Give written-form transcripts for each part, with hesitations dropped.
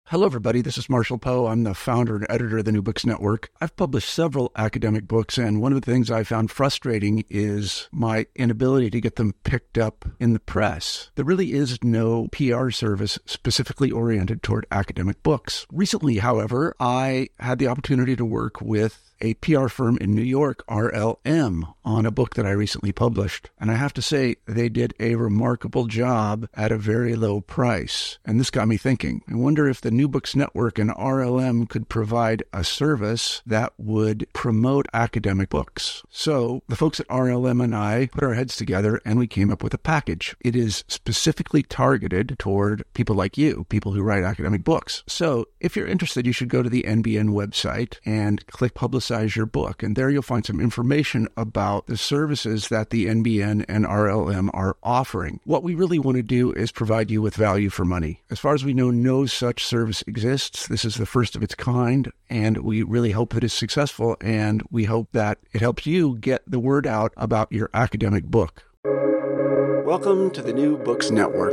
Hello, everybody. This is Marshall Poe. I'm the founder and editor of the New Books Network. I've published several academic books, and one of the things I found frustrating is my inability to get them picked up in the press. There really is no PR service specifically oriented toward academic books. Recently, however, I had the opportunity to work with a PR firm in New York, RLM, on a book that I recently published. And I have to say, they did a remarkable job at a very low price. And this got me thinking. I wonder if the New Books Network and RLM could provide a service that would promote academic books. So the folks at RLM and I put our heads together and we came up with a package. It is specifically targeted toward people like you, people who write academic books. So if you're interested, you should go to the NBN website and click Publicize Your Book. And there you'll find some information about the services that the NBN and RLM are offering. What we really want to do is provide you with value for money. As far as we know, no such service exists. This is the first of its kind, and we really hope that it's successful, and we hope that it helps you get the word out about your academic book. Welcome to the New Books Network.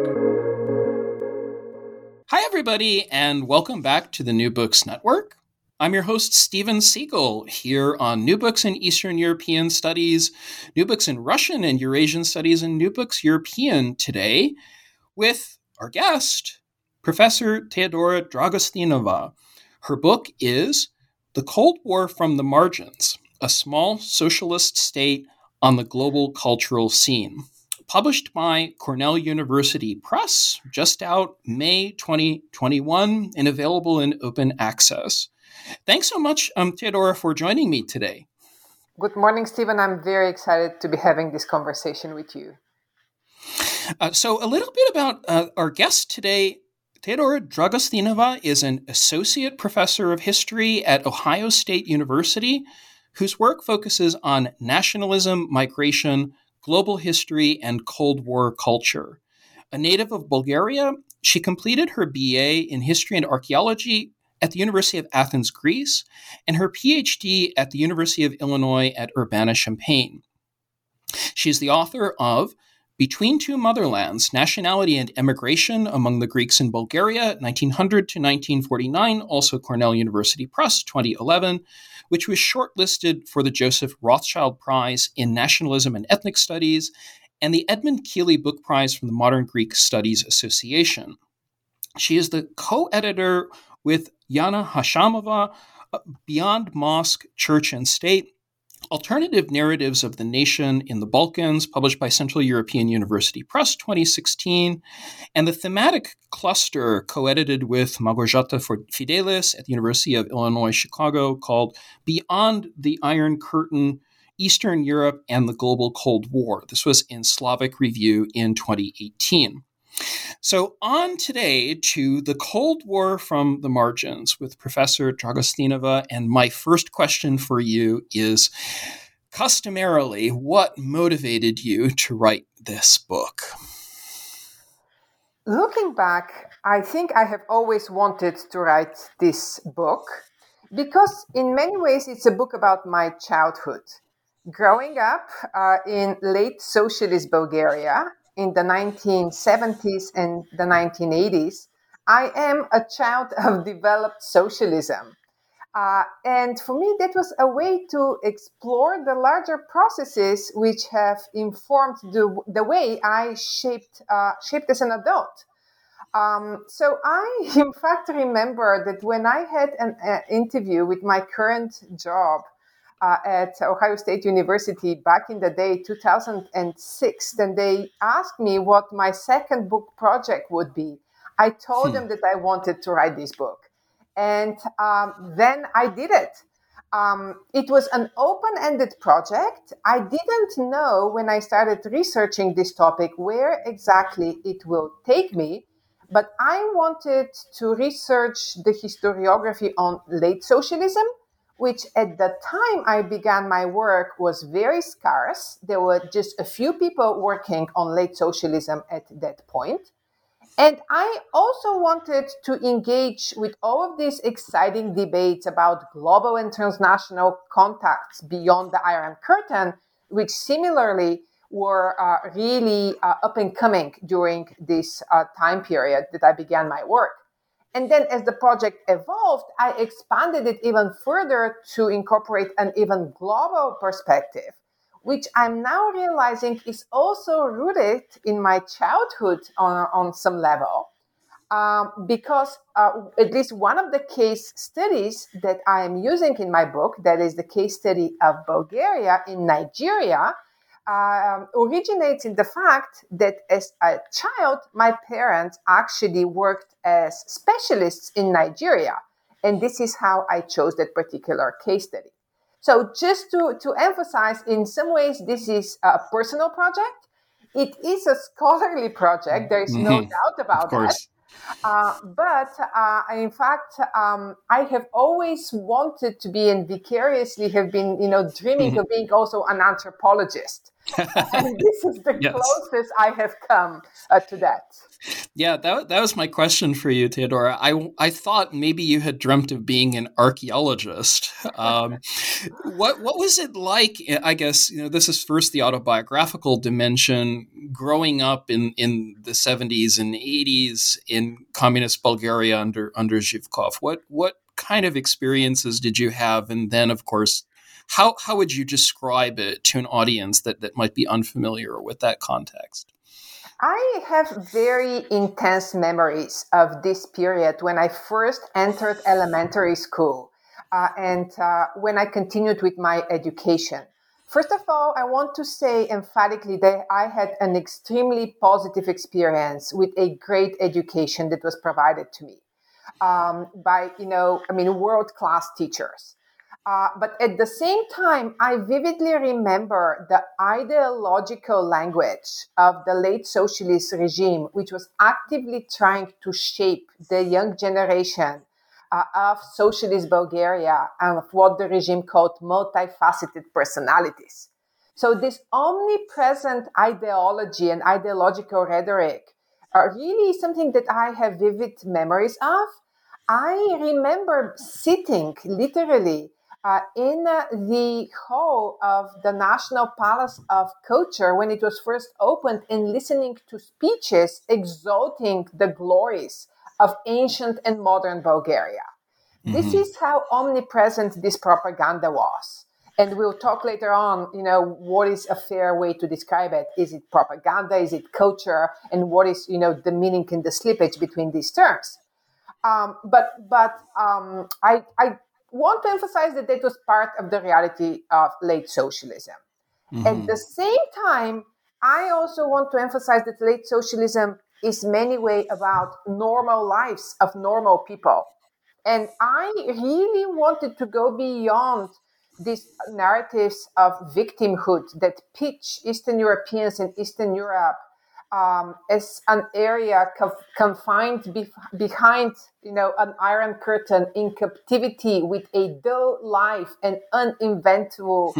Hi, everybody, and welcome back to the New Books Network. I'm your host, Steven Siegel, here on New Books in Eastern European Studies, New Books in Russian and Eurasian Studies, and New Books European today with our guest, Professor Teodora Dragostinova. Her book is The Cold War from the Margins, a Small Socialist State on the Global Cultural Scene. Published by Cornell University Press, just out May 2021 and available in open access. Thanks so much, Teodora, for joining me today. Good morning, Stephen. I'm very excited to be having this conversation with you. So a little bit about our guest today. Teodora Dragostinova is an associate professor of history at Ohio State University, whose work focuses on nationalism, migration, global history, and Cold War culture. A native of Bulgaria, she completed her BA in history and archaeology at the University of Athens, Greece, and her PhD at the University of Illinois at Urbana-Champaign. She is the author of Between Two Motherlands, Nationality and Emigration Among the Greeks in Bulgaria, 1900 to 1949, also Cornell University Press, 2011, which was shortlisted for the Joseph Rothschild Prize in Nationalism and Ethnic Studies and the Edmund Keeley Book Prize from the Modern Greek Studies Association. She is the co-editor with Yana Hashamova, Beyond Mosque, Church and State, Alternative Narratives of the Nation in the Balkans, published by Central European University Press, 2016, and the thematic cluster co-edited with Małgorzata Fidelis at the University of Illinois, Chicago, called Beyond the Iron Curtain, Eastern Europe and the Global Cold War. This was in Slavic Review in 2018. So on today to the Cold War from the Margins with Professor Dragostinova. And my first question for you is, customarily, what motivated you to write this book? Looking back, I think I have always wanted to write this book because in many ways it's a book about my childhood. Growing up in late socialist Bulgaria, in the 1970s and the 1980s, I am a child of developed socialism. And for me, that was a way to explore the larger processes which have informed the way I shaped as an adult. So I, in fact, remember that when I had an interview with my current job, at Ohio State University back in the day, 2006, then they asked me what my second book project would be. I told them that I wanted to write this book. And then I did it. It was an open-ended project. I didn't know when I started researching this topic where exactly it will take me, but I wanted to research the historiography on late socialism, which at the time I began my work was very scarce. There were just a few people working on late socialism at that point. And I also wanted to engage with all of these exciting debates about global and transnational contacts beyond the Iron Curtain, which similarly were really up and coming during this time period that I began my work. And then as the project evolved, I expanded it even further to incorporate an even global perspective, which I'm now realizing is also rooted in my childhood on some level. Because at least one of the case studies that I am using in my book, that is the case study of Bulgaria in Nigeria, originates in the fact that as a child, my parents actually worked as specialists in Nigeria. And this is how I chose that particular case study. So just to emphasize, in some ways, this is a personal project. It is a scholarly project. There is no doubt about that. But in fact, I have always wanted to be and vicariously have been, dreaming of being also an anthropologist. And this is the closest I have come to that. Yeah, that was my question for you, Theodora. I thought maybe you had dreamt of being an archaeologist. What was it like? I guess this is first the autobiographical dimension. Growing up in the 70s and 80s in communist Bulgaria under Zhivkov, what kind of experiences did you have? And then, of course, how would you describe it to an audience that might be unfamiliar with that context? I have very intense memories of this period when I first entered elementary school and when I continued with my education. First of all, I want to say emphatically that I had an extremely positive experience with a great education that was provided to me by, world-class teachers. But at the same time, I vividly remember the ideological language of the late socialist regime, which was actively trying to shape the young generation of socialist Bulgaria and of what the regime called multifaceted personalities. So this omnipresent ideology and ideological rhetoric are really something that I have vivid memories of. I remember sitting literally in the hall of the National Palace of Culture when it was first opened and listening to speeches exalting the glories of ancient and modern Bulgaria. Mm-hmm. This is how omnipresent this propaganda was. And we'll talk later on, what is a fair way to describe it? Is it propaganda? Is it culture? And what is, the meaning and the slippage between these terms? But I want to emphasize that was part of the reality of late socialism. Mm-hmm. At the same time, I also want to emphasize that late socialism is many ways about normal lives of normal people. And I really wanted to go beyond these narratives of victimhood that pitch Eastern Europeans and Eastern Europe as an area confined behind, an iron curtain in captivity with a dull life and uneventful,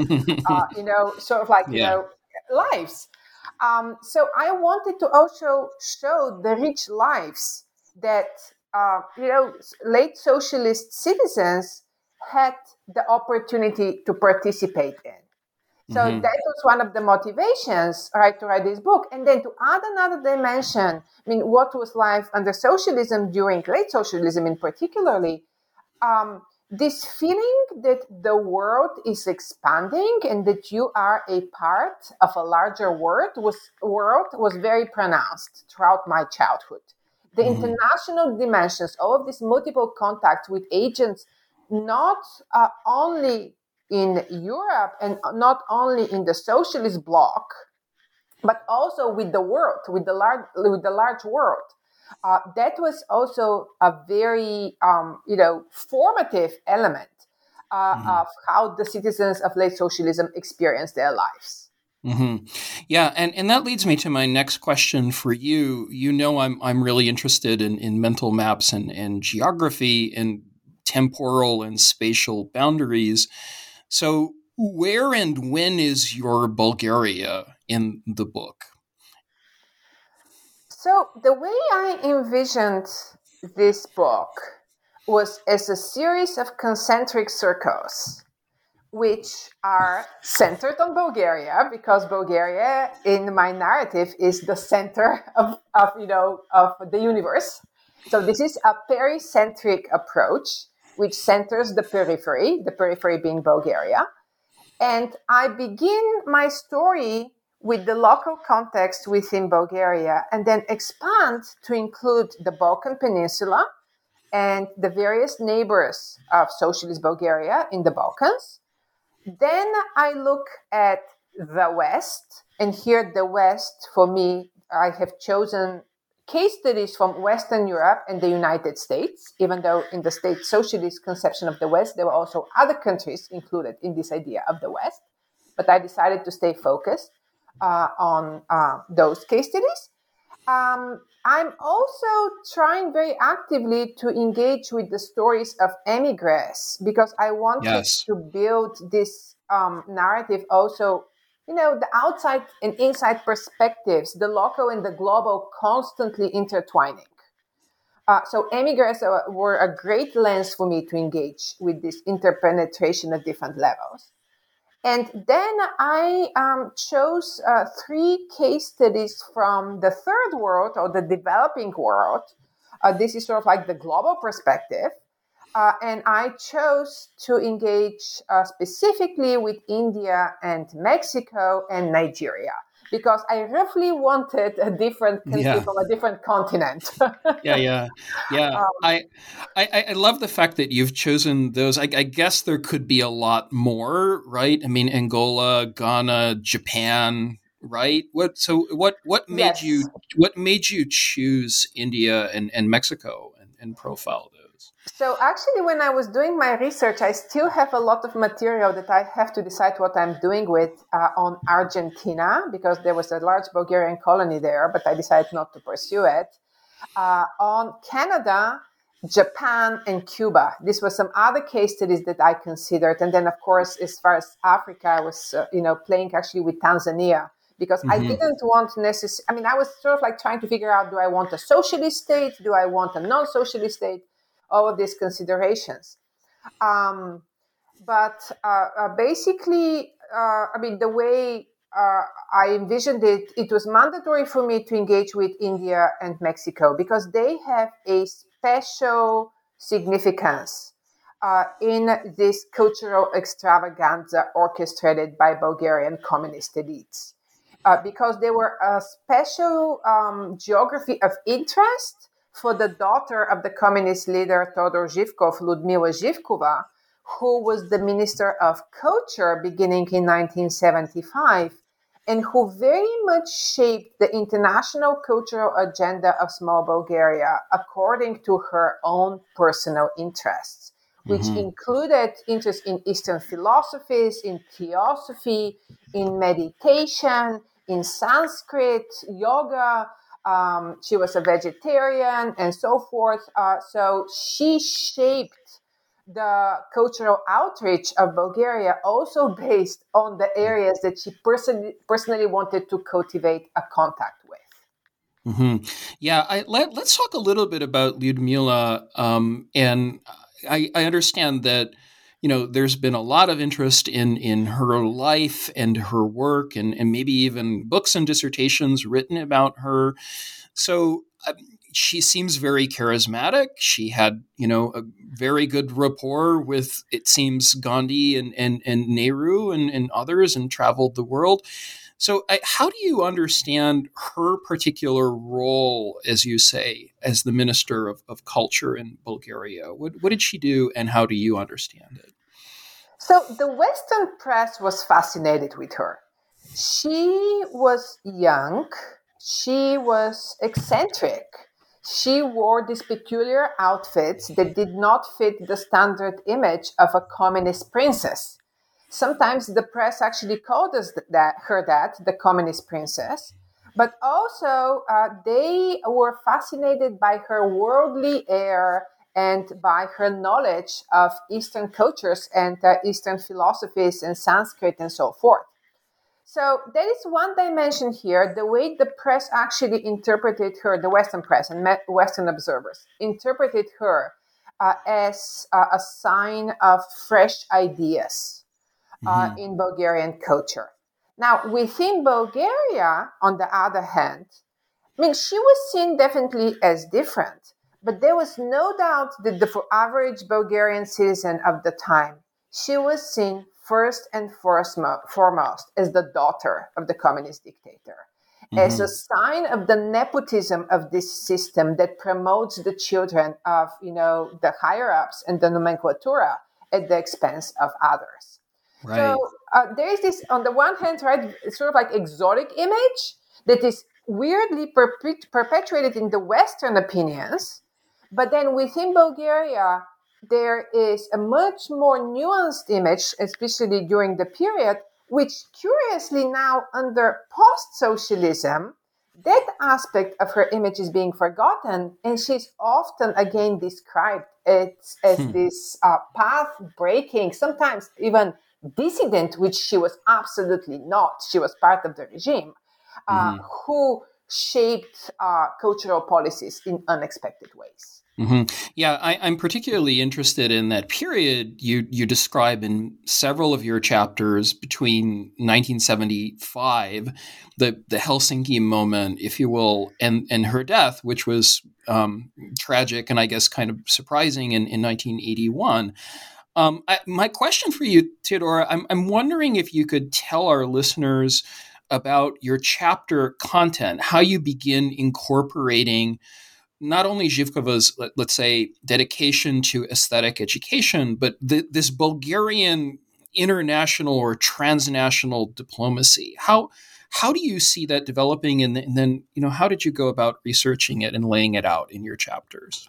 lives. So I wanted to also show the rich lives that, late socialist citizens had the opportunity to participate in. So that was one of the motivations, right, to write this book. And then to add another dimension, what was life under socialism during late socialism in particularly, this feeling that the world is expanding and that you are a part of a larger world was very pronounced throughout my childhood. The international dimensions, all of these multiple contacts with agents, not only in Europe and not only in the socialist bloc, but also with the world, with the large world. That was also a very, formative element of how the citizens of late socialism experienced their lives. Mm-hmm. Yeah, and that leads me to my next question for you. I'm really interested in mental maps and geography and temporal and spatial boundaries. So where and when is your Bulgaria in the book? So the way I envisioned this book was as a series of concentric circles, which are centered on Bulgaria, because Bulgaria, in my narrative, is the center of the universe. So this is a pericentric approach, which centers the periphery being Bulgaria. And I begin my story with the local context within Bulgaria and then expand to include the Balkan Peninsula and the various neighbors of socialist Bulgaria in the Balkans. Then I look at the West, and here the West, for me, I have chosen case studies from Western Europe and the United States, even though in the state socialist conception of the West, there were also other countries included in this idea of the West. But I decided to stay focused on those case studies. I'm also trying very actively to engage with the stories of emigres because I wanted to build this narrative also, the outside and inside perspectives, the local and the global constantly intertwining. So emigres were a great lens for me to engage with this interpenetration at different levels. And then I chose 3 case studies from the third world or the developing world. This is sort of like the global perspective. And I chose to engage specifically with India and Mexico and Nigeria because I roughly wanted a different country from a different continent. Yeah. I love the fact that you've chosen those. I guess there could be a lot more, right? I mean, Angola, Ghana, Japan, right? What made you choose India and Mexico and profile those? So actually, when I was doing my research, I still have a lot of material that I have to decide what I'm doing with on Argentina, because there was a large Bulgarian colony there, but I decided not to pursue it. On Canada, Japan, and Cuba. This was some other case studies that I considered. And then, of course, as far as Africa, I was, playing actually with Tanzania. Because I didn't want necessarily, I was sort of like trying to figure out, do I want a socialist state? Do I want a non-socialist state? All of these considerations. But basically, the way I envisioned it, it was mandatory for me to engage with India and Mexico because they have a special significance in this cultural extravaganza orchestrated by Bulgarian communist elites. Because they were a special geography of interest for the daughter of the communist leader Todor Zhivkov, Ludmila Zhivkova, who was the Minister of Culture beginning in 1975, and who very much shaped the international cultural agenda of small Bulgaria according to her own personal interests, which included interest in Eastern philosophies, in theosophy, in meditation, in Sanskrit, yoga. She was a vegetarian and so forth. So she shaped the cultural outreach of Bulgaria also based on the areas that she personally wanted to cultivate a contact with. Yeah, let's talk a little bit about Lyudmila. And I understand that there's been a lot of interest in her life and her work and maybe even books and dissertations written about her. So she seems very charismatic. She had, a very good rapport with, it seems, Gandhi and Nehru and others and traveled the world. So how do you understand her particular role, as you say, as the Minister of Culture in Bulgaria? What did she do and how do you understand it? So the Western press was fascinated with her. She was young. She was eccentric. She wore these peculiar outfits that did not fit the standard image of a communist princess. Sometimes the press actually called her the communist princess. But also, they were fascinated by her worldly air and by her knowledge of Eastern cultures and Eastern philosophies and Sanskrit and so forth. So there is one dimension here, the way the press actually interpreted her, the Western press and Western observers interpreted her as a sign of fresh ideas in Bulgarian culture. Now, within Bulgaria, on the other hand, she was seen definitely as different, But there was no doubt that for average Bulgarian citizen of the time, she was seen first and foremost as the daughter of the communist dictator, as a sign of the nepotism of this system that promotes the children of, the higher-ups and the nomenclatura at the expense of others. Right. So there is this, on the one hand, right, sort of like exotic image that is weirdly perpetuated in the Western opinions, but then within Bulgaria, there is a much more nuanced image, especially during the period, which curiously now under post-socialism, that aspect of her image is being forgotten, and she's often again described as this path-breaking, sometimes even dissident, which she was absolutely not. She was part of the regime, who shaped cultural policies in unexpected ways. Yeah, I'm particularly interested in that period you describe in several of your chapters between 1975, the Helsinki moment, if you will, and her death, which was tragic and I guess kind of surprising in 1981. My question for you, Theodora, I'm wondering if you could tell our listeners about your chapter content, how you begin incorporating not only Zhivkova's, let's say, dedication to aesthetic education, but this Bulgarian international or transnational diplomacy. How do you see that developing? And then, how did you go about researching it and laying it out in your chapters?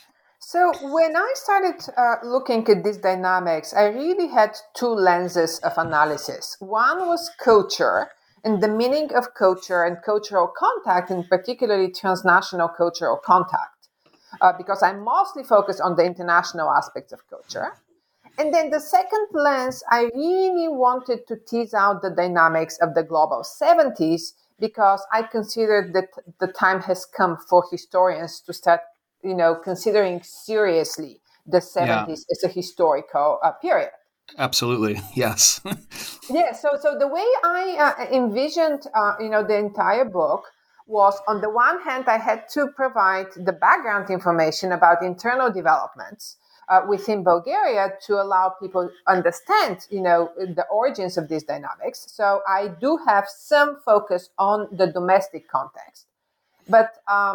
So when I started looking at these dynamics, I really had two lenses of analysis. One was culture, and the meaning of culture and cultural contact, and particularly transnational cultural contact, because I'm mostly focused on the international aspects of culture. And then the second lens, I really wanted to tease out the dynamics of the global 70s, because I considered that the time has come for historians to start, considering seriously the 70s as a historical period. Absolutely. Yes. Yeah. So the way I envisioned, the entire book was, on the one hand, I had to provide the background information about internal developments within Bulgaria to allow people understand, the origins of these dynamics. So I do have some focus on the domestic context, but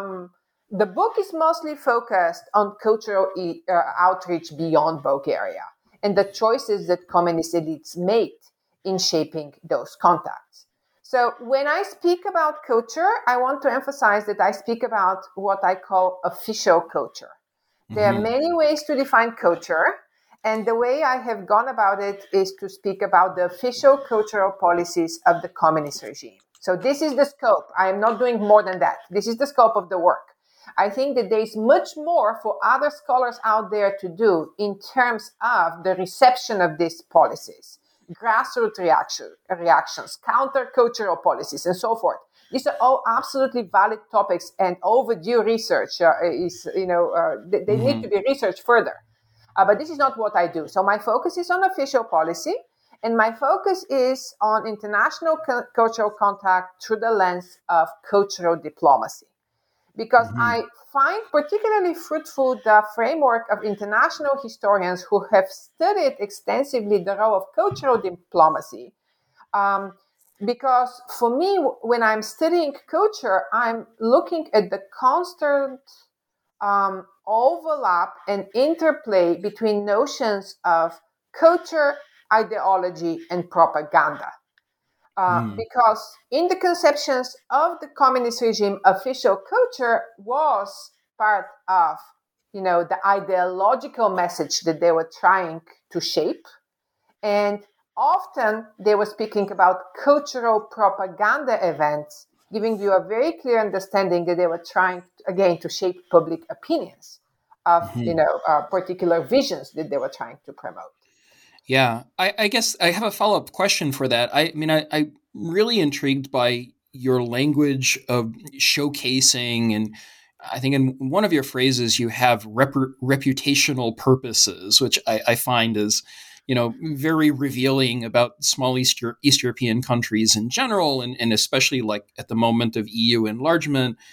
the book is mostly focused on cultural outreach beyond Bulgaria and the choices that communist elites made in shaping those contacts. So when I speak about culture, I want to emphasize that I speak about what I call official culture. There are many ways to define culture, and the way I have gone about it is to speak about the official cultural policies of the communist regime. So this is the scope. I am not doing more than that. This is the scope of the work. I think that there is much more for other scholars out there to do in terms of the reception of these policies, grassroots reactions, countercultural policies, and so forth. These are all absolutely valid topics, and overdue research they need to be researched further. But this is not what I do. So my focus is on official policy, and my focus is on international cultural contact through the lens of cultural diplomacy. Because I find particularly fruitful the framework of international historians who have studied extensively the role of cultural diplomacy. Because for me, when I'm studying culture, I'm looking at the constant overlap and interplay between notions of culture, ideology, and propaganda. Because in the conceptions of the communist regime, official culture was part of, the ideological message that they were trying to shape. And often they were speaking about cultural propaganda events, giving you a very clear understanding that they were trying, again, to shape public opinions of, particular visions that they were trying to promote. Yeah, I guess I have a follow-up question for that. I'm really intrigued by your language of showcasing, and I think in one of your phrases you have reputational purposes, which I find is, very revealing about small East European countries in general, and especially like at the moment of EU enlargement.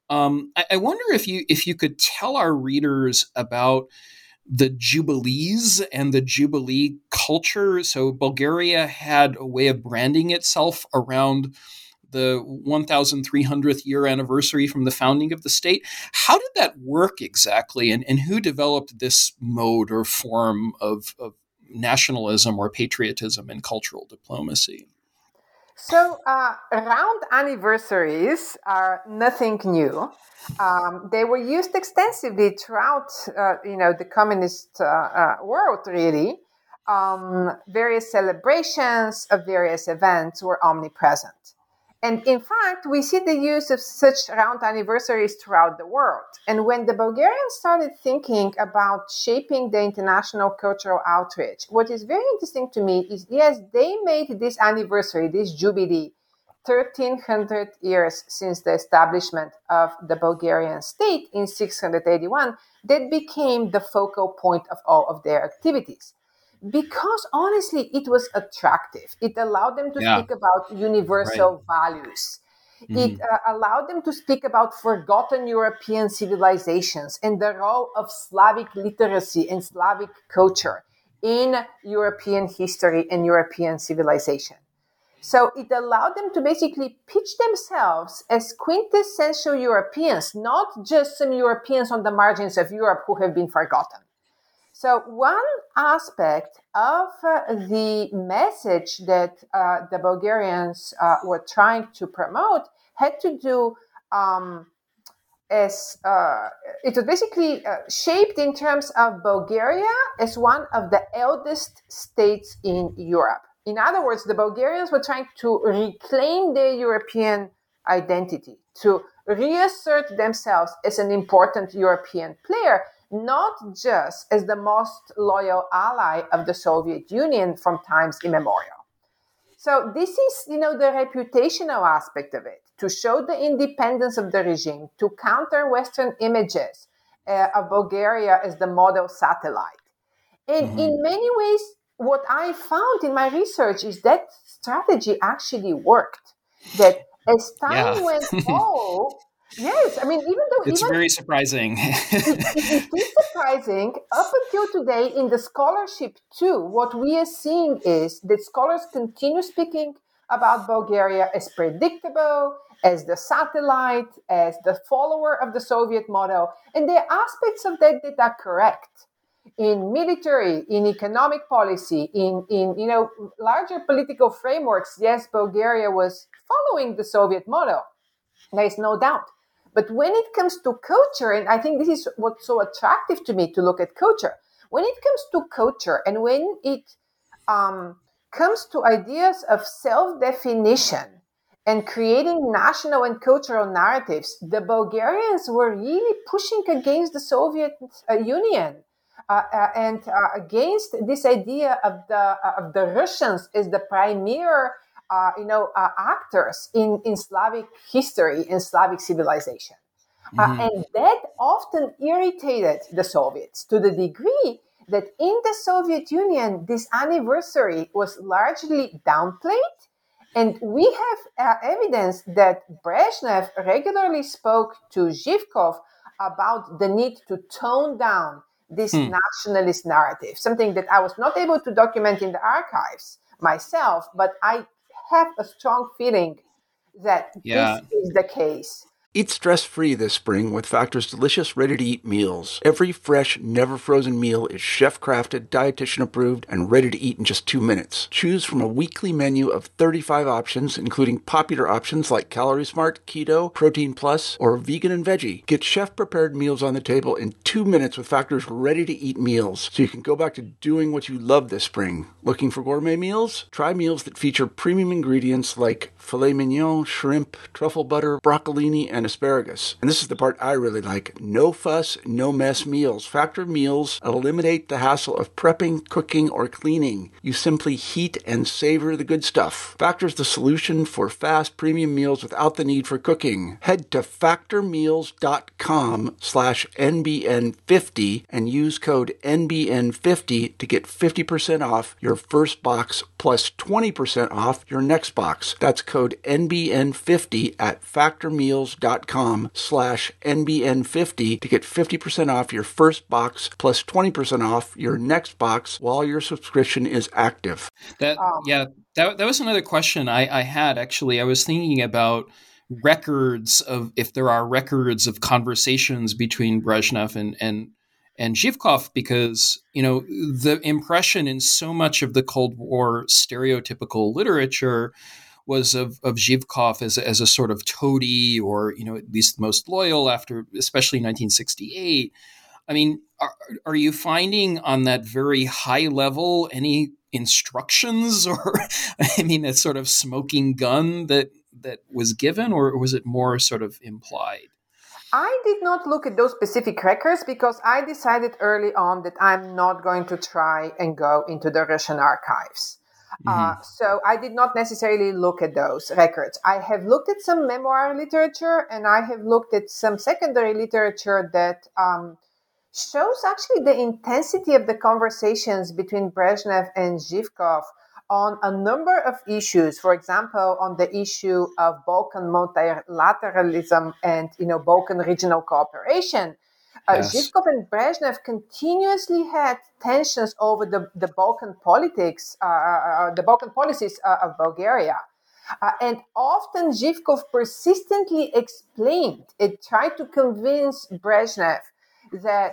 I wonder if you could tell our readers about the Jubilees and the Jubilee culture. So Bulgaria had a way of branding itself around the 1,300th year anniversary from the founding of the state. How did that work exactly? And who developed this mode or form of nationalism or patriotism in cultural diplomacy? So, round anniversaries are nothing new. They were used extensively throughout, the communist world. Really, various celebrations of various events were omnipresent. And in fact, we see the use of such round anniversaries throughout the world. And when the Bulgarians started thinking about shaping the international cultural outreach, what is very interesting to me is, yes, they made this anniversary, this jubilee, 1,300 years since the establishment of the Bulgarian state in 681, that became the focal point of all of their activities. Because honestly, it was attractive. It allowed them to speak about universal values. It allowed them to speak about forgotten European civilizations and the role of Slavic literacy and Slavic culture in European history and European civilization. So it allowed them to basically pitch themselves as quintessential Europeans, not just some Europeans on the margins of Europe who have been forgotten. So one aspect of the message that the Bulgarians were trying to promote had to do it was basically shaped in terms of Bulgaria as one of the eldest states in Europe. In other words, the Bulgarians were trying to reclaim their European identity, to reassert themselves as an important European player, not just as the most loyal ally of the Soviet Union from times immemorial. So this is, the reputational aspect of it, to show the independence of the regime, to counter Western images of Bulgaria as the model satellite. And in many ways, what I found in my research is that strategy actually worked. That as time went on, yes, I mean, it's very surprising. it is surprising. Up until today, in the scholarship too, what we are seeing is that scholars continue speaking about Bulgaria as predictable, as the satellite, as the follower of the Soviet model, and there are aspects of that that are correct. In military, in economic policy, in larger political frameworks, yes, Bulgaria was following the Soviet model. There is no doubt. But when it comes to culture, and I think this is what's so attractive to me to look at culture, when it comes to culture and when it comes to ideas of self-definition and creating national and cultural narratives, the Bulgarians were really pushing against the Soviet Union. And against this idea of the Russians as the premier, actors in Slavic history and Slavic civilization. And that often irritated the Soviets to the degree that in the Soviet Union, this anniversary was largely downplayed. And we have evidence that Brezhnev regularly spoke to Zhivkov about the need to tone down this nationalist narrative, something that I was not able to document in the archives myself, but I have a strong feeling that this is the case. Eat stress-free this spring with Factor's delicious, ready-to-eat meals. Every fresh, never-frozen meal is chef-crafted, dietitian-approved, and ready to eat in just 2 minutes. Choose from a weekly menu of 35 options, including popular options like Calorie Smart, Keto, Protein Plus, or Vegan and Veggie. Get chef-prepared meals on the table in 2 minutes with Factor's ready-to-eat meals, so you can go back to doing what you love this spring. Looking for gourmet meals? Try meals that feature premium ingredients like filet mignon, shrimp, truffle butter, broccolini, and asparagus. And this is the part I really like. No fuss, no mess meals. Factor meals eliminate the hassle of prepping, cooking, or cleaning. You simply heat and savor the good stuff. Factor's the solution for fast premium meals without the need for cooking. Head to factormeals.com/NBN50 and use code NBN50 to get 50% off your first box plus 20% off your next box. That's code NBN50 at factormeals.com/NBN50. booknetwork.com/NBN50 to get 50% off your first box plus 20% off your next box while your subscription is active. That was another question I had, actually. I was thinking about records of, if there are records of conversations between Brezhnev and Zhivkov, because, the impression in so much of the Cold War stereotypical literature was of Zhivkov as a sort of toady, or, at least the most loyal after, especially 1968. I mean, are you finding on that very high level any instructions, or, I mean, that sort of smoking gun that was given, or was it more sort of implied? I did not look at those specific records because I decided early on that I'm not going to try and go into the Russian archives. So I did not necessarily look at those records. I have looked at some memoir literature, and I have looked at some secondary literature that shows actually the intensity of the conversations between Brezhnev and Zhivkov on a number of issues. For example, on the issue of Balkan multilateralism and Balkan regional cooperation. Yes. Zhivkov and Brezhnev continuously had tensions over the Balkan politics, the Balkan policies of Bulgaria. And often Zhivkov persistently explained and tried to convince Brezhnev that,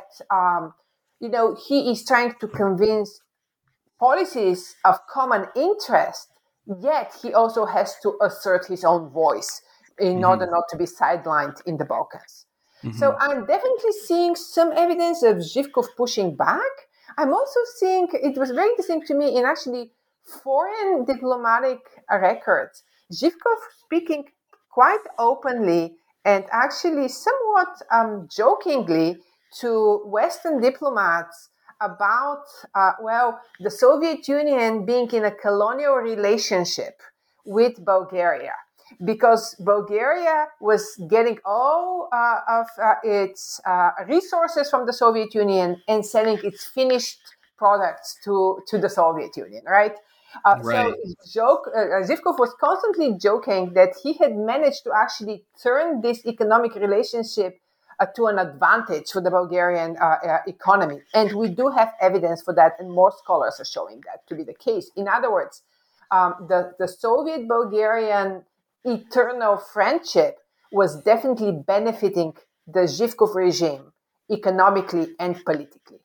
he is trying to convince policies of common interest, yet he also has to assert his own voice in order not to be sidelined in the Balkans. So I'm definitely seeing some evidence of Zhivkov pushing back. I'm also seeing, it was very interesting to me, in actually foreign diplomatic records, Zhivkov speaking quite openly and actually somewhat jokingly to Western diplomats about, the Soviet Union being in a colonial relationship with Bulgaria, because Bulgaria was getting all of its resources from the Soviet Union and selling its finished products to the Soviet Union, right? Right. So Zhivkov was constantly joking that he had managed to actually turn this economic relationship to an advantage for the Bulgarian economy. And we do have evidence for that, and more scholars are showing that to be the case. In other words, the Soviet-Bulgarian eternal friendship was definitely benefiting the Zhivkov regime economically and politically.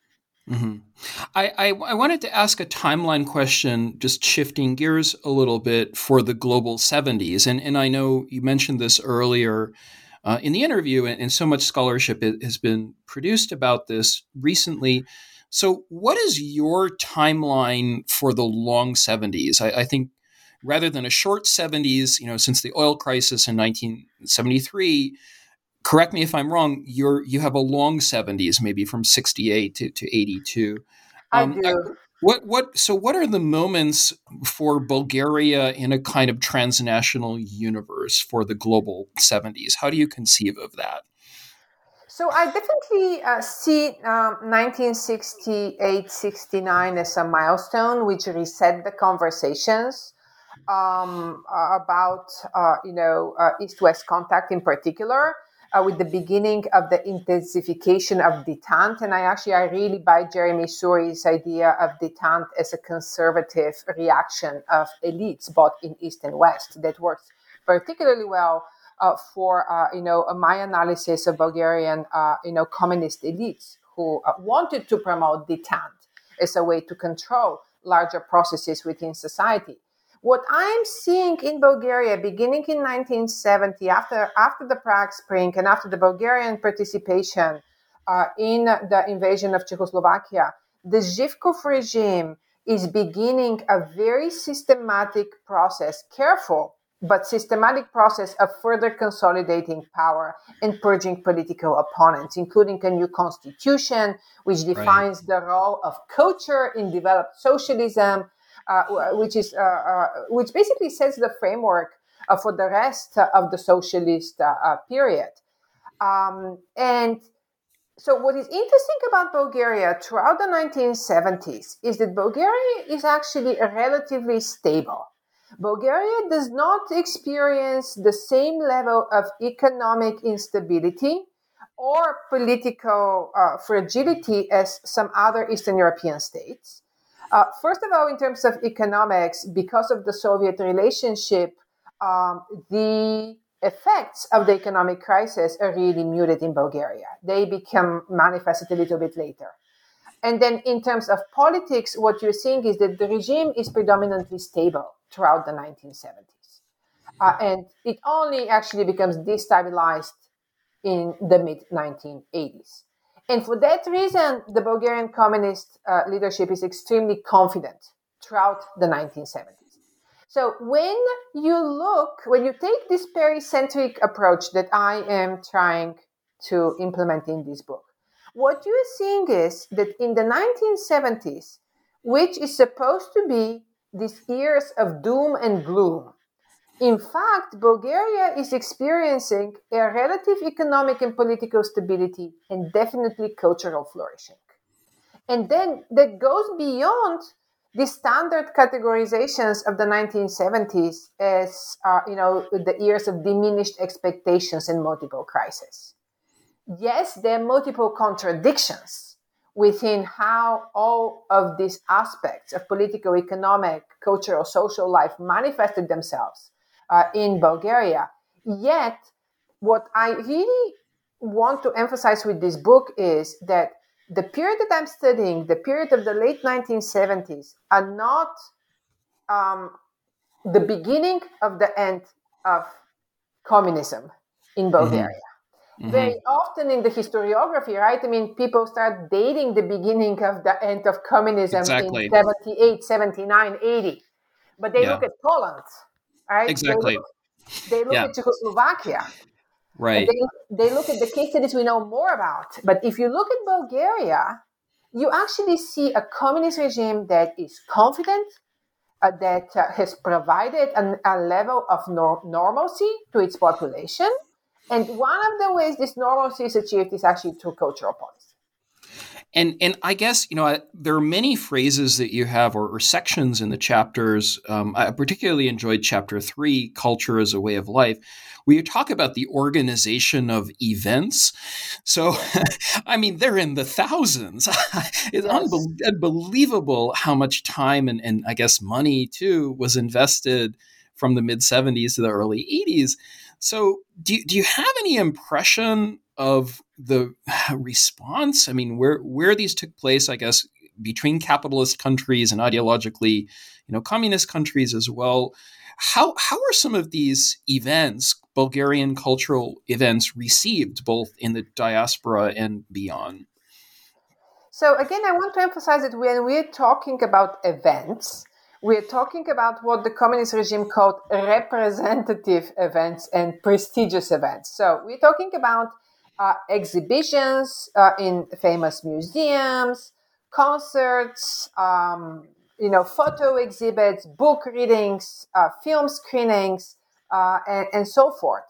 I wanted to ask a timeline question, just shifting gears a little bit, for the global 70s. And I know you mentioned this earlier in the interview, and so much scholarship has been produced about this recently. So what is your timeline for the long 70s? I think rather than a short 70s, since the oil crisis in 1973, correct me if I'm wrong, you have a long 70s, maybe from 68 to 82. I do. What are the moments for Bulgaria in a kind of transnational universe for the global 70s? How do you conceive of that? So I definitely see 1968-69 as a milestone which reset the conversations about East-West contact in particular, with the beginning of the intensification of détente. And I really buy Jeremy Suri's idea of détente as a conservative reaction of elites, both in East and West, that works particularly well for my analysis of Bulgarian communist elites who wanted to promote détente as a way to control larger processes within society. What I'm seeing in Bulgaria, beginning in 1970, after the Prague Spring and after the Bulgarian participation in the invasion of Czechoslovakia, the Zhivkov regime is beginning a very systematic process, careful but systematic process of further consolidating power and purging political opponents, including a new constitution, which defines the role of culture in developed socialism, which basically sets the framework for the rest of the socialist period. And so what is interesting about Bulgaria throughout the 1970s is that Bulgaria is actually relatively stable. Bulgaria does not experience the same level of economic instability or political fragility as some other Eastern European states. First of all, in terms of economics, because of the Soviet relationship, the effects of the economic crisis are really muted in Bulgaria. They become manifested a little bit later. And then in terms of politics, what you're seeing is that the regime is predominantly stable throughout the 1970s. And it only actually becomes destabilized in the mid-1980s. And for that reason, the Bulgarian communist leadership is extremely confident throughout the 1970s. So when you take this pericentric approach that I am trying to implement in this book, what you're seeing is that in the 1970s, which is supposed to be these years of doom and gloom, in fact, Bulgaria is experiencing a relative economic and political stability and definitely cultural flourishing. And then that goes beyond the standard categorizations of the 1970s as, the years of diminished expectations and multiple crises. Yes, there are multiple contradictions within how all of these aspects of political, economic, cultural, social life manifested themselves in Bulgaria. Yet, what I really want to emphasize with this book is that the period that I'm studying, the period of the late 1970s, are not the beginning of the end of communism in Bulgaria. Mm-hmm. Very often in the historiography, right? I mean, people start dating the beginning of the end of communism in 78, 79, 80. But they look at Poland, right? Exactly. They look at Czechoslovakia. Right. They look at the case studies we know more about. But if you look at Bulgaria, you actually see a communist regime that is confident, that has provided a level of normalcy to its population. And one of the ways this normalcy is achieved is actually through cultural policy. And I guess, there are many phrases that you have or sections in the chapters. I particularly enjoyed chapter 3, Culture as a Way of Life, where you talk about the organization of events. So, I mean, they're in the thousands. It's unbelievable how much time and I guess money, too, was invested from the mid-70s to the early 80s. So do you have any impression of the response? I mean, where these took place, I guess, between capitalist countries and ideologically, communist countries as well. How are some of these events, Bulgarian cultural events, received both in the diaspora and beyond? So again, I want to emphasize that when we're talking about events, we're talking about what the communist regime called representative events and prestigious events. So we're talking about exhibitions in famous museums, concerts, photo exhibits, book readings, film screenings, and so forth.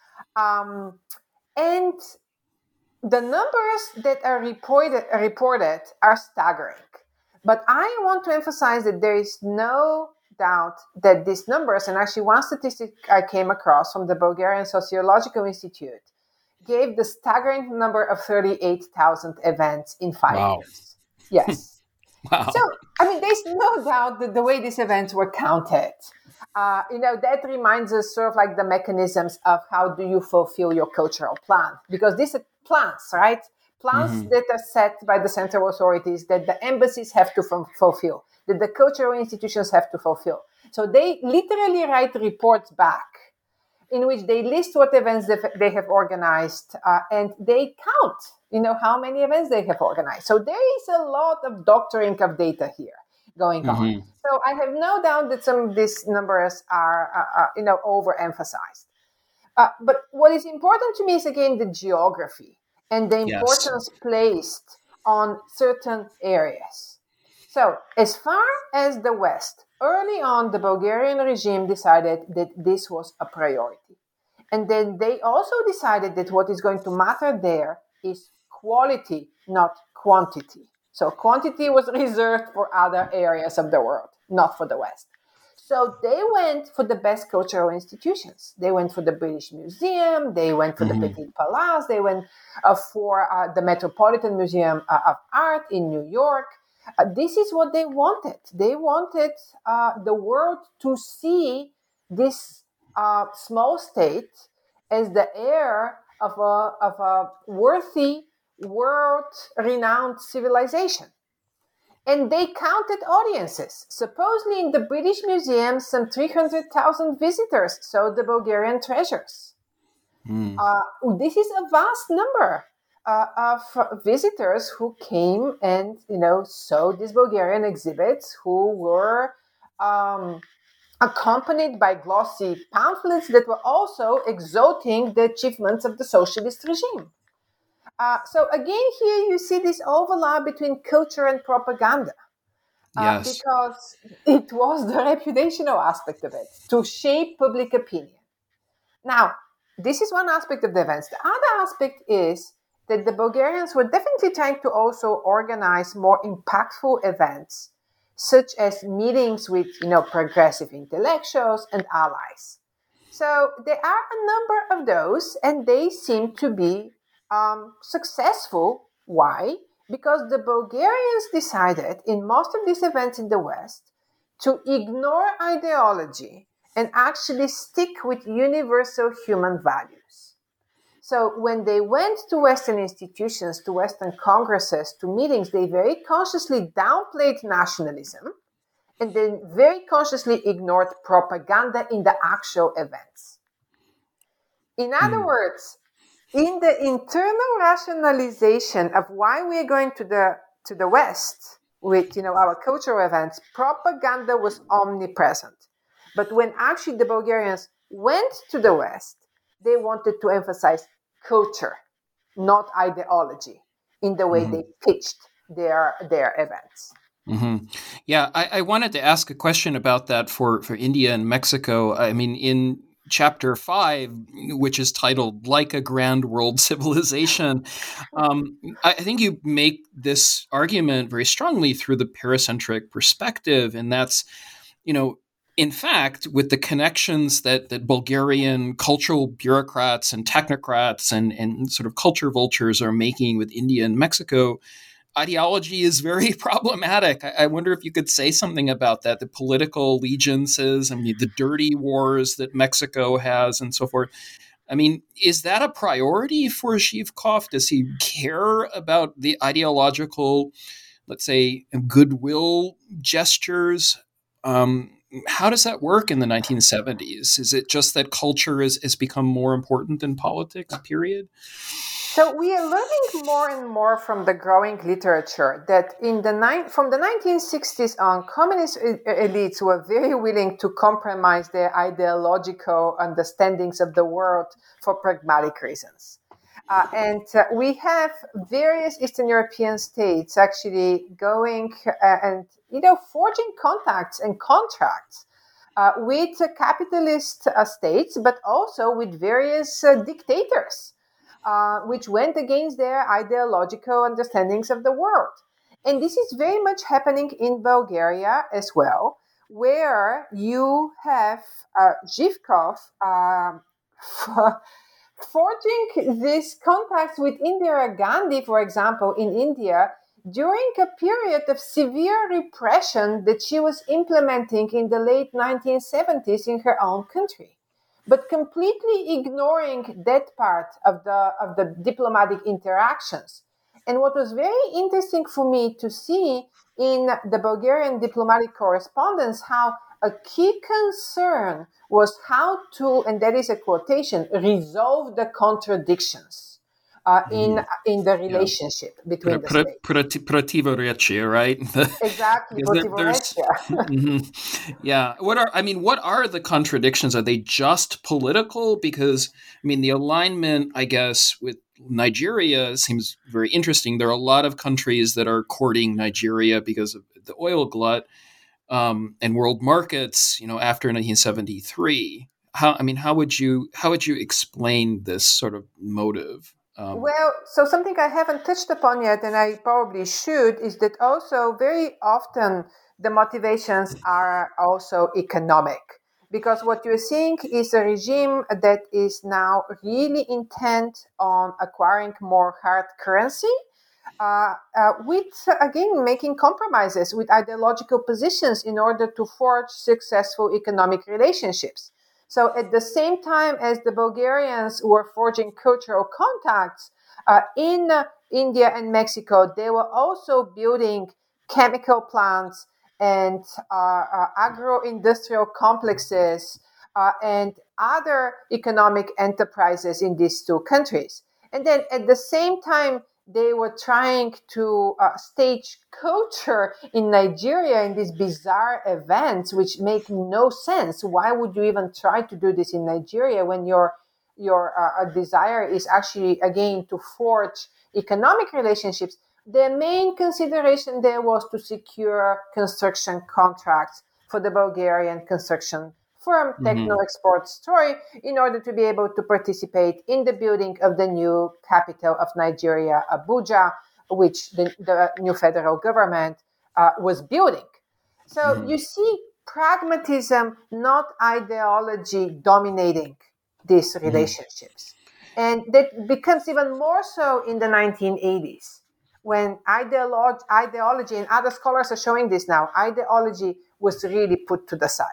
And the numbers that are reported are staggering. But I want to emphasize that there is no doubt that these numbers, and actually one statistic I came across from the Bulgarian Sociological Institute, gave the staggering number of 38,000 events in 5 years. Yes. Wow. So, I mean, there's no doubt that the way these events were counted, that reminds us sort of like the mechanisms of how do you fulfill your cultural plan. Because these are plans, right? Plans that are set by the central authorities, that the embassies have to fulfill, that the cultural institutions have to fulfill. So they literally write reports back in which they list what events they have organized, and they count, how many events they have organized. So there is a lot of doctoring of data here going on. So I have no doubt that some of these numbers are overemphasized. But what is important to me is, again, the geography and the importance placed on certain areas. So as far as the West, early on, the Bulgarian regime decided that this was a priority. And then they also decided that what is going to matter there is quality, not quantity. So quantity was reserved for other areas of the world, not for the West. So they went for the best cultural institutions. They went for the British Museum. They went for the Petit Palace. They went for the Metropolitan Museum of Art in New York. This is what they wanted. They wanted the world to see this small state as the heir of a worthy, world-renowned civilization. And they counted audiences. Supposedly in the British Museum, some 300,000 visitors saw the Bulgarian treasures. This is a vast number of visitors who came and, saw these Bulgarian exhibits, who were accompanied by glossy pamphlets that were also exalting the achievements of the socialist regime. So again, here you see this overlap between culture and propaganda. Yes. Because it was the reputational aspect of it, to shape public opinion. Now, this is one aspect of the events. The other aspect is that the Bulgarians were definitely trying to also organize more impactful events, such as meetings with, progressive intellectuals and allies. So there are a number of those, and they seem to be successful. Why? Because the Bulgarians decided in most of these events in the West to ignore ideology and actually stick with universal human values. So when they went to Western institutions, to Western congresses, to meetings, they very consciously downplayed nationalism and then very consciously ignored propaganda in the actual events. In other words, in the internal rationalization of why we are going to the West with our cultural events, propaganda was omnipresent. But when actually the Bulgarians went to the West, they wanted to emphasize culture, not ideology, in the way they pitched their events. Yeah, I wanted to ask a question about that for India and Mexico. I mean, in Chapter 5, which is titled Like a Grand World Civilization, I think you make this argument very strongly through the paracentric perspective. And that's, in fact, with the connections that Bulgarian cultural bureaucrats and technocrats and sort of culture vultures are making with India and Mexico, ideology is very problematic. I wonder if you could say something about that, the political allegiances, the dirty wars that Mexico has and so forth. Is that a priority for Zhivkov? Does he care about the ideological, let's say, goodwill gestures? How does that work in the 1970s? Is it just that culture has become more important than politics, period? So we are learning more and more from the growing literature that from the 1960s on, communist elites were very willing to compromise their ideological understandings of the world for pragmatic reasons. And we have various Eastern European states actually going and forging contacts and contracts with capitalist states, but also with various dictators. Which went against their ideological understandings of the world. And this is very much happening in Bulgaria as well, where you have Zhivkov forging these contacts with Indira Gandhi, for example, in India, during a period of severe repression that she was implementing in the late 1970s in her own country. But completely ignoring that part of the diplomatic interactions. And what was very interesting for me to see in the Bulgarian diplomatic correspondence, how a key concern was how to, and that is a quotation, resolve the contradictions in the relationship between the states. Protivorечие, right? Exactly, protivorечие. Yeah. What are the contradictions? Are they just political? Because the alignment, I guess, with Nigeria seems very interesting. There are a lot of countries that are courting Nigeria because of the oil glut and world markets. After 1973. How would you explain this sort of motive? Well, so something I haven't touched upon yet, and I probably should, is that also very often the motivations are also economic. Because what you're seeing is a regime that is now really intent on acquiring more hard currency, with, again, making compromises with ideological positions in order to forge successful economic relationships. So at the same time as the Bulgarians were forging cultural contacts in India and Mexico, they were also building chemical plants and agro-industrial complexes and other economic enterprises in these two countries. And then at the same time, they were trying to stage culture in Nigeria in these bizarre events, which make no sense. Why would you even try to do this in Nigeria when your desire is actually, again, to forge economic relationships? The main consideration there was to secure construction contracts for the Bulgarian construction firm Techno Export Story in order to be able to participate in the building of the new capital of Nigeria, Abuja, which the new federal government was building. So you see pragmatism, not ideology, dominating these relationships. And that becomes even more so in the 1980s, when ideology, and other scholars are showing this now, ideology was really put to the side.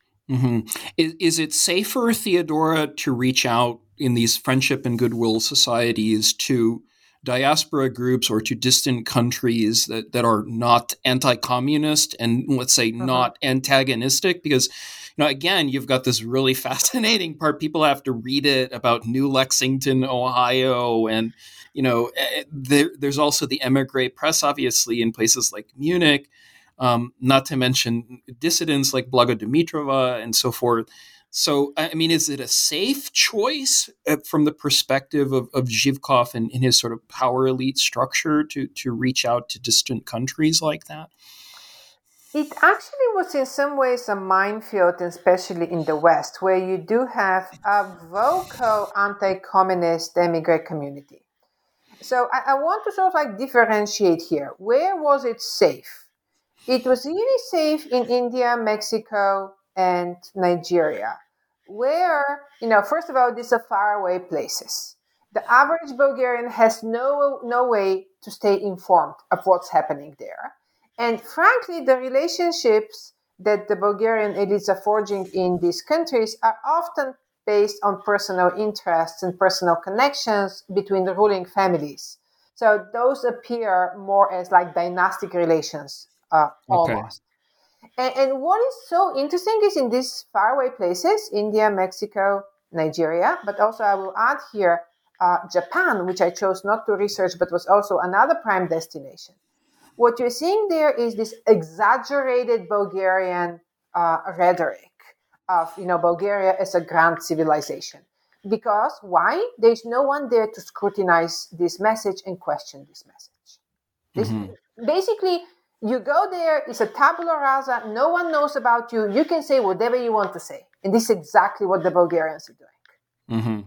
Is it safer, Theodora, to reach out in these friendship and goodwill societies to diaspora groups or to distant countries that are not anti-communist and, let's say, not antagonistic? Because, again, you've got this really fascinating part. People have to read it about New Lexington, Ohio, and there's also the emigre press, obviously, in places like Munich. Not to mention dissidents like Blaga Dimitrova and so forth. So, I mean, is it a safe choice from the perspective of Zhivkov and his sort of power elite structure to reach out to distant countries like that? It actually was in some ways a minefield, especially in the West, where you do have a vocal anti-communist emigre community. So I want to sort of differentiate here. Where was it safe? It was really safe in India, Mexico, and Nigeria, where, first of all, these are faraway places. The average Bulgarian has no way to stay informed of what's happening there. And frankly, the relationships that the Bulgarian elites are forging in these countries are often based on personal interests and personal connections between the ruling families. So those appear more as like dynastic relations. Almost. And what is so interesting is in these faraway places, India, Mexico, Nigeria, but also I will add here Japan, which I chose not to research, but was also another prime destination. What you're seeing there is this exaggerated Bulgarian rhetoric of, Bulgaria as a grand civilization. Because why? There's no one there to scrutinize this message and question this message. Basically, you go there, it's a tabula rasa, no one knows about you, you can say whatever you want to say. And this is exactly what the Bulgarians are doing.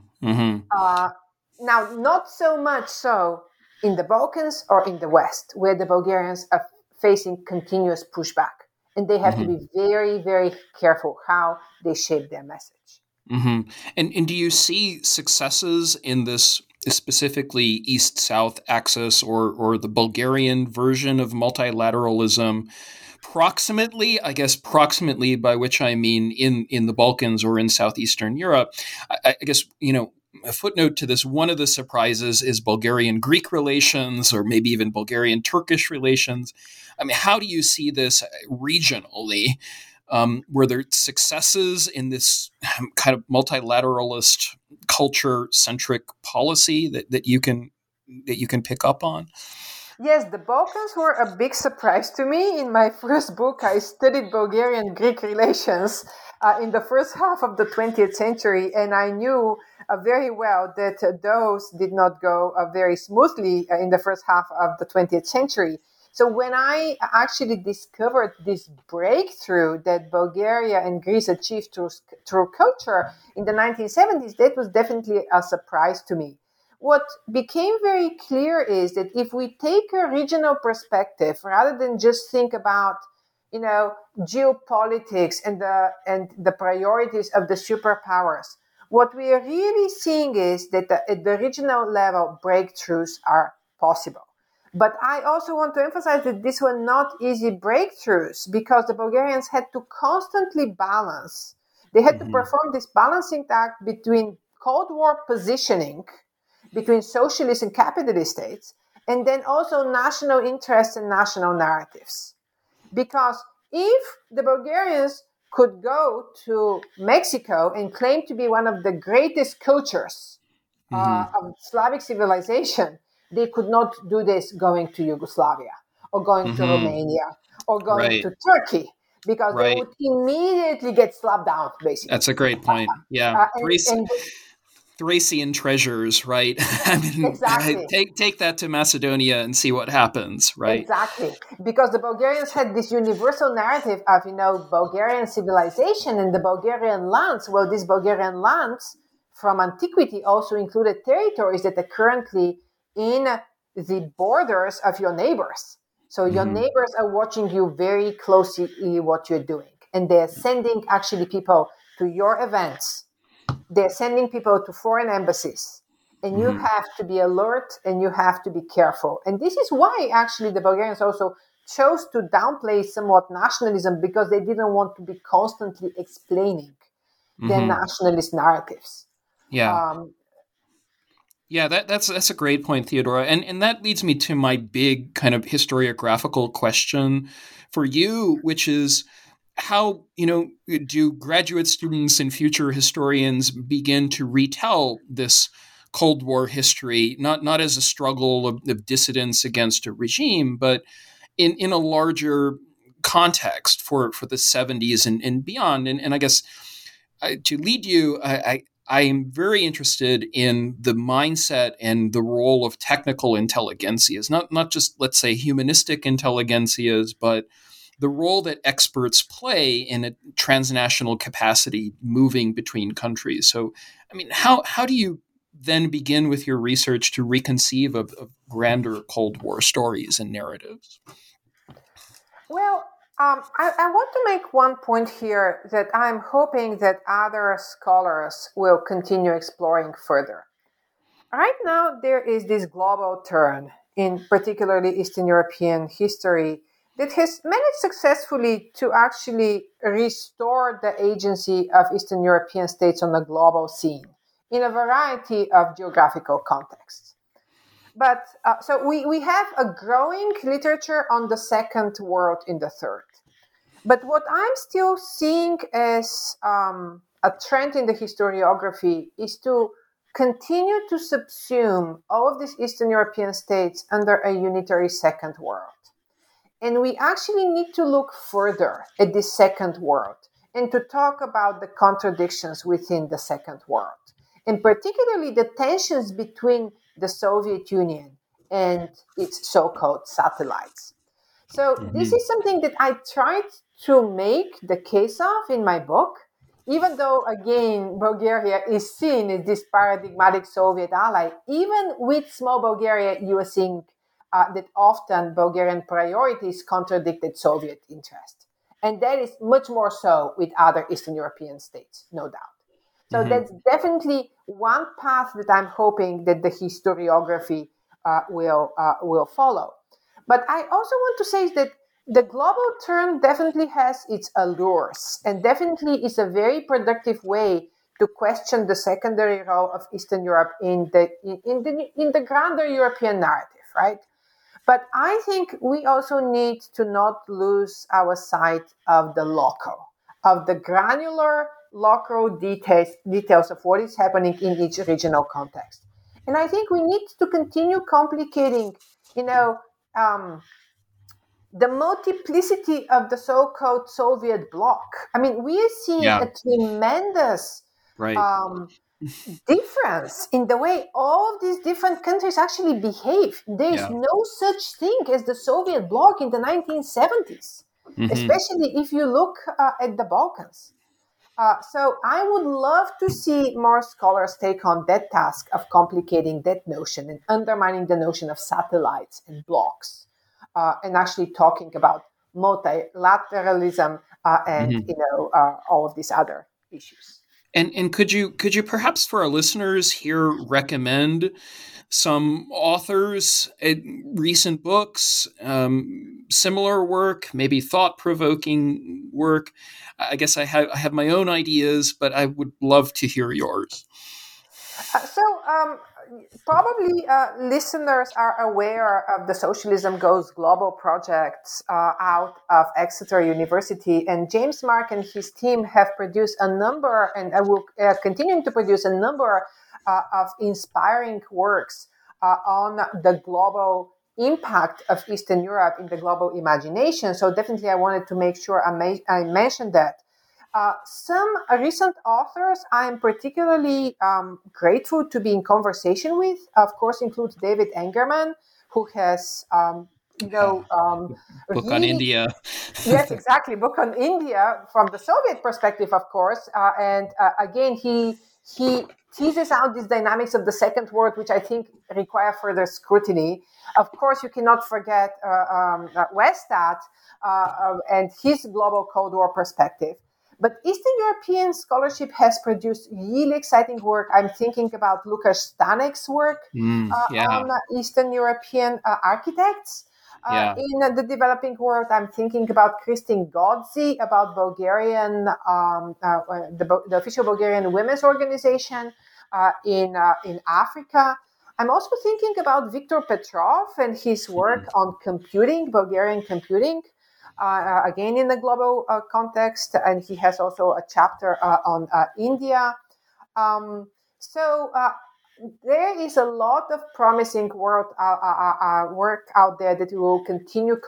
Now, not so much so in the Balkans or in the West, where the Bulgarians are facing continuous pushback. And they have to be very, very careful how they shape their message. And do you see successes in this, specifically East-South axis or the Bulgarian version of multilateralism, proximately, by which I mean in the Balkans or in Southeastern Europe? I guess, a footnote to this, one of the surprises is Bulgarian-Greek relations, or maybe even Bulgarian-Turkish relations. I mean, how do you see this regionally? Were there successes in this kind of multilateralist, culture-centric policy that you can pick up on? Yes, the Balkans were a big surprise to me. In my first book, I studied Bulgarian-Greek relations in the first half of the 20th century, and I knew very well that those did not go very smoothly in the first half of the 20th century. So when I actually discovered this breakthrough that Bulgaria and Greece achieved through culture in the 1970s, that was definitely a surprise to me. What became very clear is that if we take a regional perspective, rather than just think about, geopolitics and the priorities of the superpowers. What we are really seeing is that at the regional level, breakthroughs are possible. But I also want to emphasize that these were not easy breakthroughs because the Bulgarians had to constantly balance. They had to perform this balancing act between Cold War positioning, between socialist and capitalist states, and then also national interests and national narratives. Because if the Bulgarians could go to Mexico and claim to be one of the greatest cultures of Slavic civilization, they could not do this going to Yugoslavia or going to Romania or going to Turkey, because they would immediately get slapped down, basically. That's a great point. Yeah. Thracian treasures, right? I mean, exactly. Take that to Macedonia and see what happens, right? Exactly. Because the Bulgarians had this universal narrative of, Bulgarian civilization and the Bulgarian lands. Well, these Bulgarian lands from antiquity also included territories that are currently in the borders of your neighbors. So your neighbors are watching you very closely what you're doing. And they're sending actually people to your events. They're sending people to foreign embassies. And you have to be alert and you have to be careful. And this is why actually the Bulgarians also chose to downplay somewhat nationalism, because they didn't want to be constantly explaining their nationalist narratives. Yeah. That's a great point, Theodora. And that leads me to my big kind of historiographical question for you, which is how, do graduate students and future historians begin to retell this Cold War history, not as a struggle of dissidence against a regime, but in a larger context for the 70s and beyond? And I guess to lead you, I am very interested in the mindset and the role of technical intelligentsias, not just, let's say, humanistic intelligentsias, but the role that experts play in a transnational capacity moving between countries. So, I mean, how do you then begin with your research to reconceive of grander Cold War stories and narratives? Well, I want to make one point here that I'm hoping that other scholars will continue exploring further. Right now, there is this global turn in particularly Eastern European history that has managed successfully to actually restore the agency of Eastern European states on the global scene in a variety of geographical contexts. But so we have a growing literature on the second world in the third. But what I'm still seeing as a trend in the historiography is to continue to subsume all of these Eastern European states under a unitary second world. And we actually need to look further at this second world and to talk about the contradictions within the second world, and particularly the tensions between the Soviet Union and its so-called satellites. So this is something that I tried to make the case of in my book, even though, again, Bulgaria is seen as this paradigmatic Soviet ally. Even with small Bulgaria, you are seeing that often Bulgarian priorities contradicted Soviet interests. And that is much more so with other Eastern European states, no doubt. So that's definitely one path that I'm hoping that the historiography will follow. But I also want to say that the global turn definitely has its allures and definitely is a very productive way to question the secondary role of Eastern Europe in the grander European narrative, right? But I think we also need to not lose our sight of the local, of the granular local details of what is happening in each regional context. And I think we need to continue complicating, the multiplicity of the so-called Soviet bloc. I mean, we are seeing a tremendous difference in the way all of these different countries actually behave. There is no such thing as the Soviet bloc in the 1970s, especially if you look at the Balkans. So I would love to see more scholars take on that task of complicating that notion and undermining the notion of satellites and blocks, and actually talking about multilateralism, and all of these other issues. And could you perhaps for our listeners here recommend some authors, recent books, similar work, maybe thought-provoking work? I guess I have my own ideas, but I would love to hear yours. Probably listeners are aware of the Socialism Goes Global projects out of Exeter University, and James Mark and his team have produced a number, and will continue to produce a number of inspiring works on the global impact of Eastern Europe in the global imagination. So definitely I wanted to make sure I mentioned that. Some recent authors I'm particularly grateful to be in conversation with, of course, includes David Engerman, who has, book really, on India. Yes, exactly. Book on India from the Soviet perspective, of course. And again, he teases out these dynamics of the Second World, which I think require further scrutiny. Of course, you cannot forget Westat and his global Cold War perspective. But Eastern European scholarship has produced really exciting work. I'm thinking about Lukáš Stanek's work on Eastern European architects in the developing world. I'm thinking about Kristin Godzi, about Bulgarian, the official Bulgarian women's organization in Africa. I'm also thinking about Viktor Petrov and his work on computing, Bulgarian computing. Again, in the global context, and he has also a chapter on India. There is a lot of promising work out there that will continue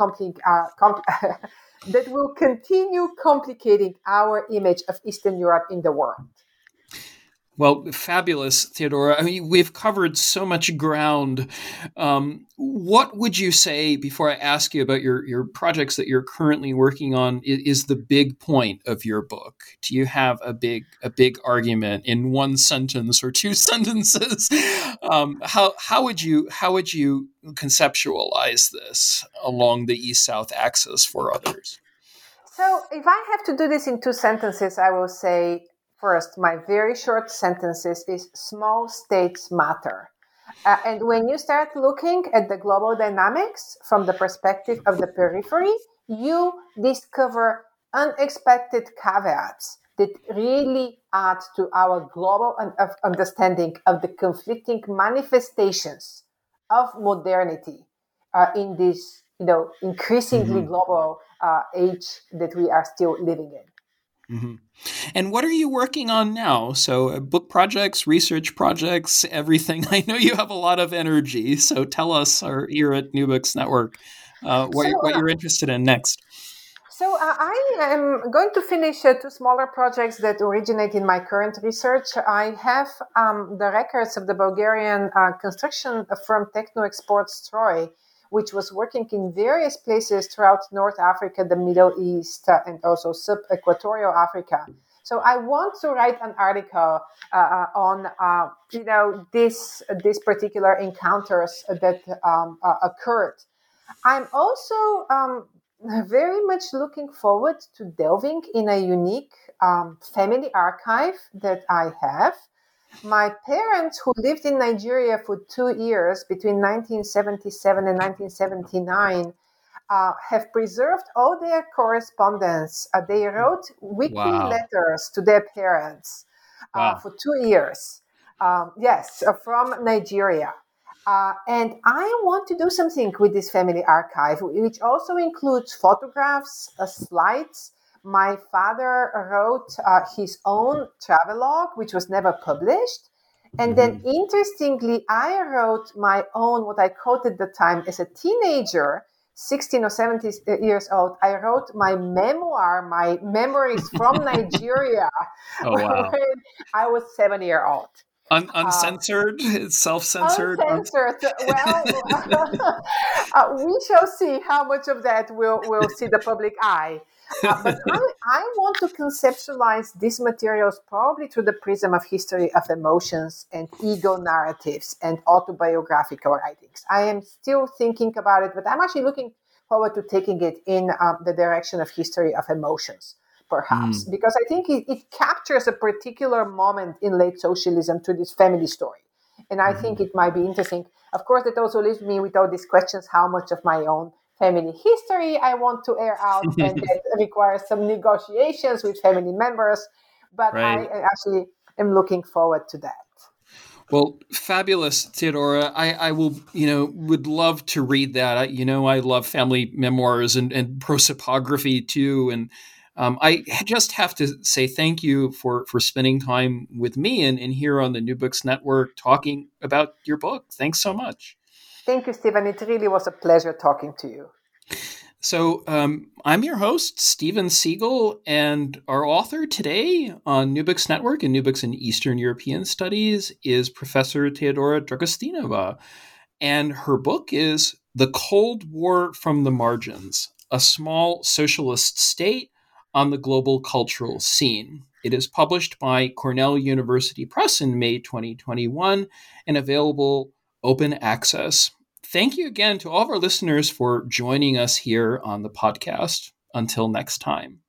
complicating our image of Eastern Europe in the world. Well, fabulous, Theodora. I mean, we've covered so much ground. What would you say, before I ask you about your projects that you're currently working on, is the big point of your book? Do you have a big argument in one sentence or two sentences? How would you conceptualize this along the East-South axis for others? So, if I have to do this in two sentences, I will say, first, my very short sentences is small states matter. And when you start looking at the global dynamics from the perspective of the periphery, you discover unexpected caveats that really add to our global understanding of the conflicting manifestations of modernity in this, increasingly global age that we are still living in. Mm-hmm. And what are you working on now? So book projects, research projects, everything. I know you have a lot of energy. So tell us, here at New Books Network, what you're interested in next. So I am going to finish two smaller projects that originate in my current research. I have the records of the Bulgarian construction firm Techno Exports Troy, which was working in various places throughout North Africa, the Middle East, and also sub-Equatorial Africa. So I want to write an article on, these particular encounters that occurred. I'm also very much looking forward to delving in a unique family archive that I have. My parents, who lived in Nigeria for 2 years between 1977 and 1979, have preserved all their correspondence. They wrote weekly letters to their parents for 2 years. From Nigeria. And I want to do something with this family archive, which also includes photographs, slides. My father wrote his own travelogue, which was never published. And then, interestingly, I wrote my own, what I called at the time as a teenager, 16 or 17 years old. I wrote my memoir, my memories from Nigeria, when I was 7 years old. Uncensored, self-censored. Uncensored. Well, we shall see how much of that will see the public eye. But I want to conceptualize these materials probably through the prism of history of emotions and ego narratives and autobiographical writings. I am still thinking about it, but I'm actually looking forward to taking it in the direction of history of emotions, perhaps, because I think it captures a particular moment in late socialism through this family story. And I think it might be interesting. Of course, it also leaves me with all these questions, how much of my own family history I want to air out, and that requires some negotiations with family members. But I actually am looking forward to that. Well, fabulous, Theodora. I will, would love to read that. I love family memoirs and prosopography too. And I just have to say thank you for spending time with me and here on the New Books Network talking about your book. Thanks so much. Thank you, Stephen. It really was a pleasure talking to you. So I'm your host, Stephen Siegel, and our author today on New Books Network and New Books in Eastern European Studies is Professor Theodora Dragostinova. And her book is The Cold War from the Margins, a Small Socialist State on the Global Cultural Scene. It is published by Cornell University Press in May 2021 and available open access. Thank you again to all of our listeners for joining us here on the podcast. Until next time.